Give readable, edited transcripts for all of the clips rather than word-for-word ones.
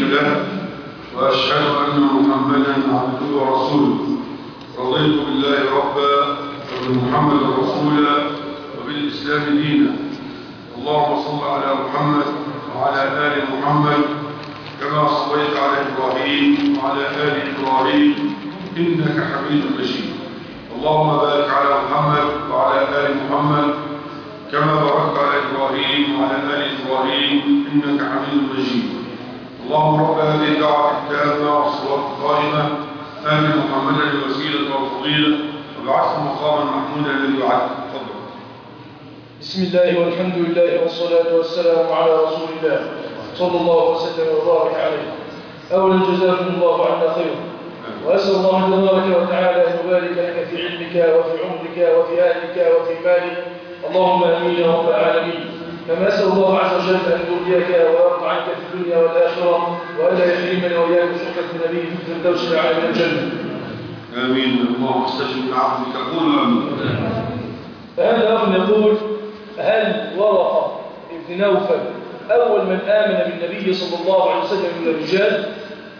له وأشهد أن محمدا عبده ورسوله. رضيت بالله ربا وبمحمد رسولا وبالإسلام دينا. اللهم صل على محمد وعلى آل محمد كما صليت على إبراهيم وعلى آل إبراهيم إنك حميد مجيد. اللهم بارك على محمد وعلى آل محمد كما باركت على إبراهيم وعلى آل إبراهيم إنك حميد مجيد. اللهم رب هذه الدعوة التامة والصلاة القائمة آت محمدا الوسيلة والفضيلة وابعثه مقاما محمودا الذي وعدته. تفضل. بسم الله والحمد لله والصلاة والسلام على رسول الله صلى الله وسلم وبارك عليه. أولا جزاكم الله عنا خيرا، وأسأل الله تبارك وتعالى أن يبارك لك في علمك وفي عمرك وفي أهلك وفي مالك، اللهم آمين يا رب العالمين. كما أسأل الله عز وجل أن يرضيك ويرضى عنك في الدنيا والآخرة، وألا يحرمنا وإياك شركة النبي في الفردوس الأعلى من الجنة. آمين. اللهم استجب لعبدك. قول آمين. فهذا أخ يقول: هل ورقة ابن نوفل أول من آمن بالنبي صلى الله عليه وسلم من الرجال؟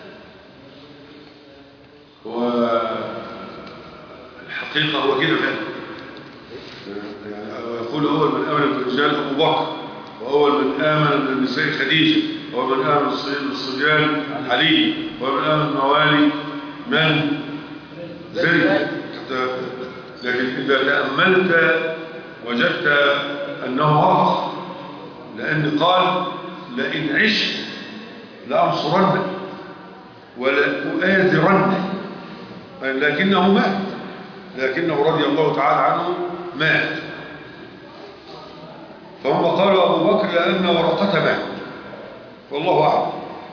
والحقيقة هو كده فعلا، يعني يقول أول من آمن بالرجال أبو بكر، وأول من آمن بالنساء خديجة، وأول من آمن بالصبيان علي، وأول من آمن بالموالي من زيد. لكن إذا تأملت وجدت أنه غلط، لأن قال: لئن عشت لأنصرنك ولأؤازرنك، لكنه مات، لكنه رضي الله تعالى عنه مات. فهم قالوا أبو بكر لأن ورقة مات، والله أعلم.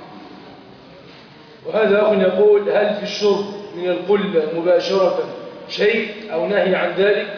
وهذا أخ يقول: هل في الشرب من القلة مباشرة شيء أو نهي عن ذلك؟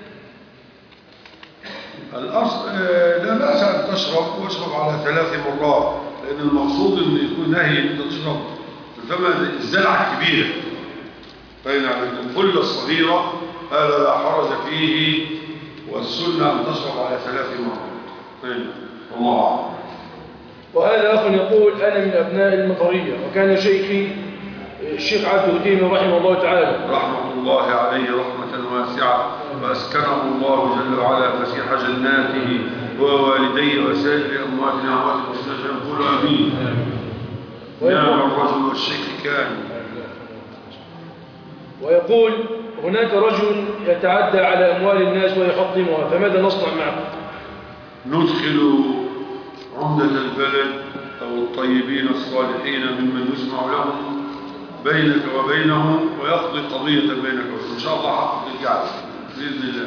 الأصل لا بأس أن تشرب، واشرب على 3 مرات، لأن المقصود أن يكون نهي أن تشرب فما الزلعة الكبيرة. فإن القلة الصغيرة هذا لا حرج فيه، والسنة أن تشرب على 3 مرات. الله أعلم. وهذا أخ يقول: أنا من أبناء المطرية، وكان شيخي الشيخ عبد الدين رحمه الله تعالى رحمة الله عليه رحمة واسعة، وأسكنه الله جل وعلا فسيح جناته ووالديه وسائر أمواتنا أموات المسلمين. يقول آمين. نعم الرجل والشيخ كان. ويقول: هناك رجل يتعدى على أموال الناس ويحطمها، فماذا نصنع معه؟ ندخل عمدة البلد أو الطيبين الصالحين ممن يسمع لهم بينك وبينهم، ويقضي قضية بينك وبينهم، إن شاء الله حقق الجعل بإذن الله.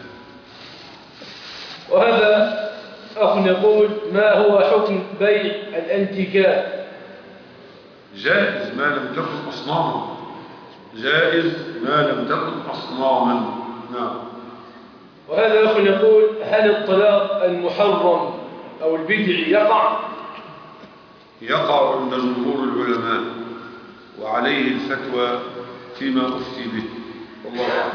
وهذا أخ يقول: ما هو حكم بيع الانتكاء؟ جائز ما لم تكن أصناما، جائز ما لم تكن أصناما. نعم. وهذا أخ يقول: هل الطلاق المحرم أو البدع يقع؟ يقع عند جمهور العلماء، وعليه الفتوى فيما أفتي به، والله أعلم.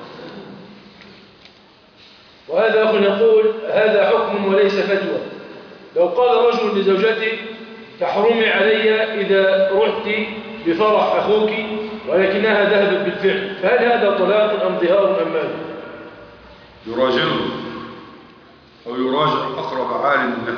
وهذا أخ يقول: هذا حكم وليس فتوى. لو قال رجل لزوجته: تحرمي علي إذا رحت بفرح أخوك، ولكنها ذهبت بالفعل، فهل هذا طلاق أم ظهار أم ماذا؟ يراجعه أو يراجع أقرب عالم له.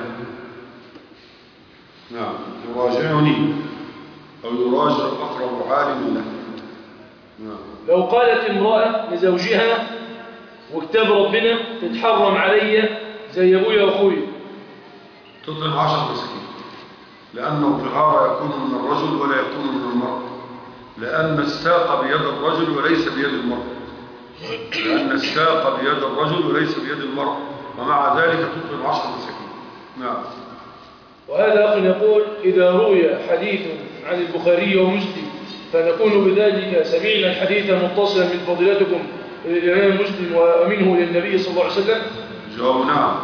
نعم، يراجعني أو يراجع أقرب عالم له. نعم. لو قالت امرأة لزوجها: وكتاب ربنا تتحرم علي زي أبويا وأخوي، تطعم 10 مساكين، لأن الظهار يكون من الرجل ولا يكون من المرأة، لأن الساق بيد الرجل وليس بيد المرأة، لأن الساق بيد الرجل وليس بيد المرأة، ومع ذلك تطعم 10 مساكين. نعم. وهذا أخ يقول: إذا روي حديث عن البخاري ومسلم فنكون بذلك سمعنا الحديث متصلا من فضيلتكم الإمام مسلم ومنه للنبي صلى الله عليه وسلم؟ جواب نعم،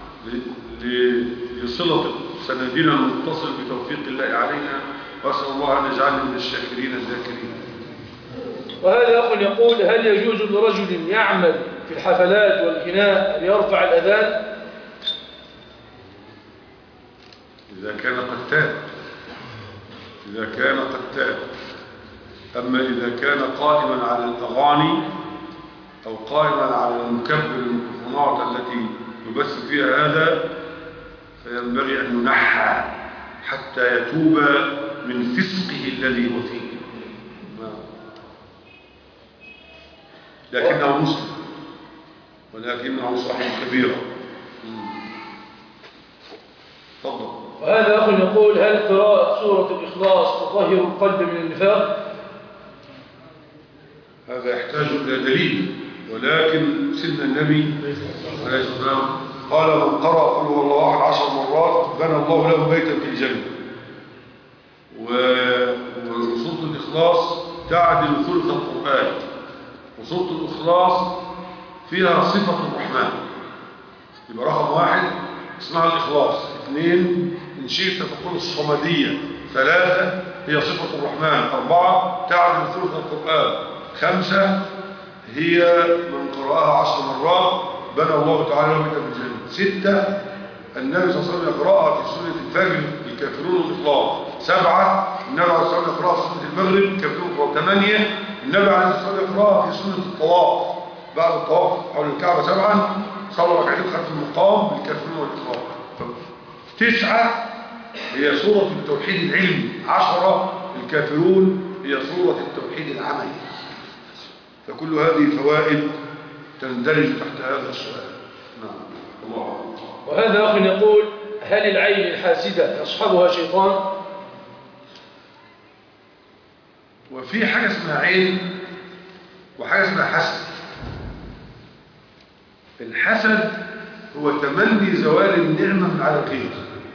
لصلة سندنا المتصل بتوفيق الله علينا، وأسأل الله أن يجعلنا من الشاكرين الذاكرين. وهذا أخ يقول: هل يجوز لرجل يعمل في الحفلات والغناء أن يرفع الأذان؟ إذا كان قد تاب، إذا كان قد تاب. أما إذا كان قائما على الأغاني أو قائما على المكبر الميكروفونات التي يبث فيها هذا، فينبغي أن ينحى حتى يتوب من فسقه الذي هو فيه. لكنه مسلم ولكنه صاحب كبيرة. تفضل. وهذا أخ يقول: هل قراءة سورة الإخلاص تطهر القلب من النفاق؟ هذا يحتاج إلى دليل، ولكن سيدنا النبي عليه الصلاة والسلام قال: من قرأ قل هو الله أحد 10 مرات بنى الله له بيتا في الجنة. وسورة الإخلاص تعدل ثلث القرآن، وسورة الإخلاص فيها صفة الرحمن. يبقى رقم 1 اسمها الإخلاص، 2 إن شئت تقول الصمدية، 3 هي صفة الرحمن، 4 تعدل ثلث القرآن، 5 هي من قرأها 10 مرات بنى الله تعالى له بيتا في الجنة، 6 النبي صلى الله عليه وسلم يقرأها في سورة الفجر الكافرون والإخلاص، 7 النبي عليه الصلاة والسلام يقرأها في سورة المغرب الكافرون والإخلاص، 8 النبي عليه الصلاة والسلام يقرأها في سورة الطواف بعد الطواف حول الكعبة 7 صلى ركعتين خلف المقام بالكافرون والإخلاص، 9 هي سورة التوحيد العلمي، 10 الكافرون هي سورة التوحيد العملي. فكل هذه فوائد تندرج تحت هذا السؤال. نعم. الله. وهذا أخ يقول: هل العين الحاسدة يصحبها شيطان؟ وفي حاجة اسمها عين وحاجة اسمها حسد. الحسد هو تمني زوال النعمة من على الغير،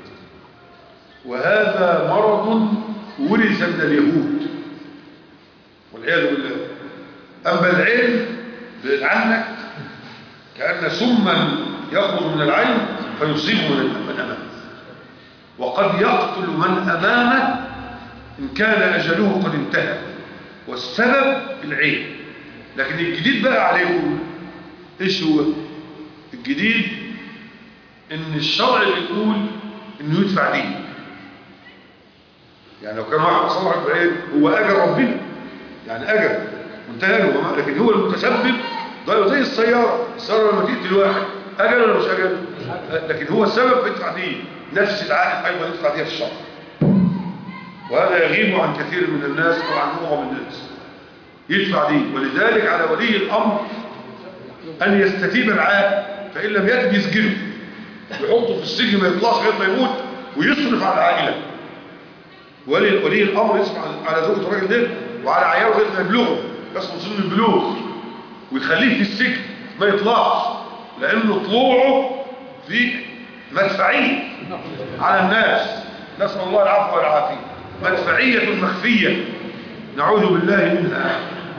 وهذا مرض ورث من اليهود والعياذ بالله. أما العين عنك كأن سما يخرج من العين فيصيب من أمامه، وقد يقتل من أمامه إن كان أجله قد انتهى، والسبب العين. لكن الجديد بقى عليكم إيش هو؟ الجديد إن الشرع بيقول إنه يدفع دين. يعني لو كان واحد صلح بعين هو أجل ربنا، يعني أجل منتهى له، لكن هو المتسبب. ده زي السيارة لما تقتل واحد أجل ولا مش أجل؟ لكن هو السبب بيدفع دين. نفس العائد أيضا يدفع دين في الشرع، وهذا يغيب عن كثير من الناس أو عن معظم الناس. يدفع دين، ولذلك على ولي الأمر أن يستتيب العائد، فإن لم يتب يسجنه ويحطه في السجن ما يطلعش لغاية ما يموت، ويصرف على العائلة. ولي الأمر يصرف على زوجة الراجل ده وعلى عياله لغاية ما يبلغه، يصل سن البلوغ، ويخليه في السجن ما يطلعش، لأنه طلوعه في مدفعية على الناس. نسأل الله العفو والعافية. مدفعية مخفية نعوذ بالله منها.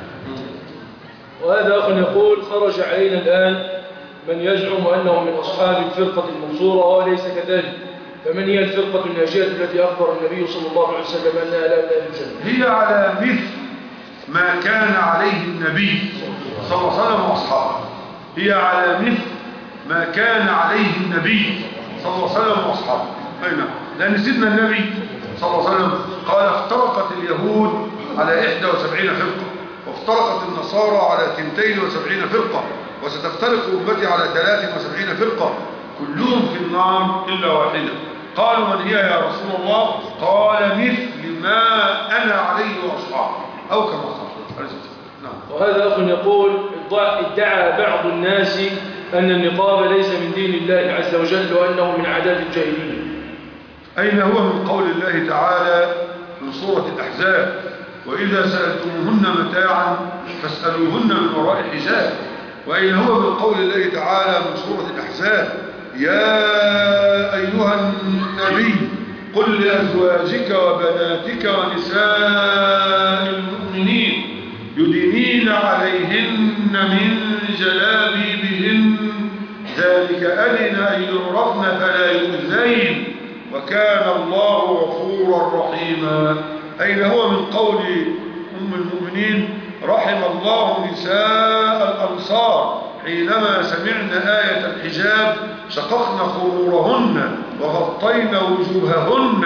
وهذا أخ يقول: خرج علينا الآن من يزعم أنه من أصحاب الفرقة المنصورة وليس كذلك، فمن هي الفرقة الناجية التي أخبر النبي صلى الله عليه وسلم أنها لا تدخل الجنة؟ هي على مثل ما كان عليه النبي صلى الله عليه وسلم وأصحابه. هي على مثل ما كان عليه النبي صلى الله عليه وسلم وأصحابه. أين؟ لأن سيدنا النبي صلى الله عليه وسلم قال: افترقت اليهود على 71 فرقة، وافترقت النصارى على 72 فرقة، وستفترق أمتي على 73 فرقة، كلهم في النار إلا واحدة. قالوا: من هي يا رسول الله؟ قال: مثل ما أنا عليه وأصحابي، أو كما قال. نعم. وهذا أخ يقول: ادعى بعض الناس أن النقاب ليس من دين الله عز وجل وأنه من عادات الجاهلية. أين هو من قول الله تعالى من سورة الأحزاب: وإذا سألتموهن متاعا فاسألوهن من وراء حجاب؟ وأين هو من قول الله تعالى من سورة الأحزاب: يا أيها النبي قل لأزواجك وبناتك ونساء المؤمنين يدنين عليهن من جلابيبهن ذلك أدنى أن يعرفن فلا يؤذين وكان الله غفورا رحيما. أين هو من قول أم المؤمنين: رحم الله نساء الأنصار حينما سمعن آية الحجاب شققن خمورهن وغطين وجوههن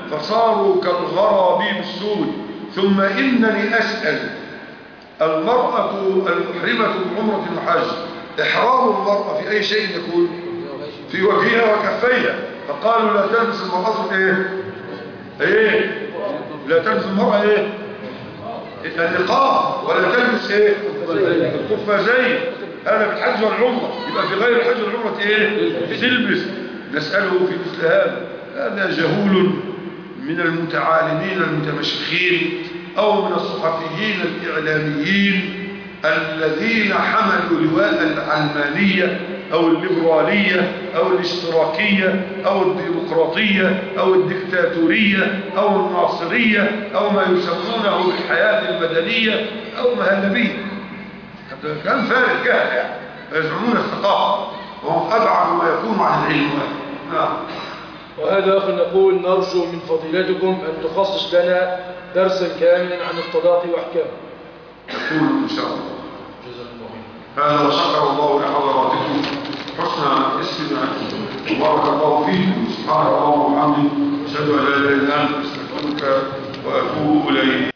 فصاروا كالغرابيب السود. ثم إنني أسأل المرأة المحرمة بعمرة وحج إحرام المرأة في أي شيء يكون؟ في وجهها وكفيها. فقالوا لا تلبس المرأة ايه لا تلبس المرأة ايه النقاب، ولا تلبس ايه القفازين. هذا في الحج والعمرة. يبقى في غير الحج والعمرة ايه تلبس. نسأله في مثل هذا جهول من المتعالمين المتمشخين أو من الصحفيين الإعلاميين الذين حملوا لواء العلمانية أو الليبرالية أو الاشتراكية أو الديمقراطية أو الدكتاتورية أو الناصرية أو ما يسمونه بالحياة المدنية أو مهلبية. كان فارغ جهل يعني، يزعمون الثقافة وهم أبعد ما يكون عن العلم. نعم. وهذا أخي نقول نرجو من فضيلتكم أن تخصص لنا درسا كاملا عن الطلاق وأحكامه. يكون إن شاء الله. هذا وشكر الله لحضراتكم حسن استماعكم وبارك الله فيكم. سبحانك اللهم وبحمدك أشهد أن لا إله إلا أنت أستغفرك وأتوب إليك.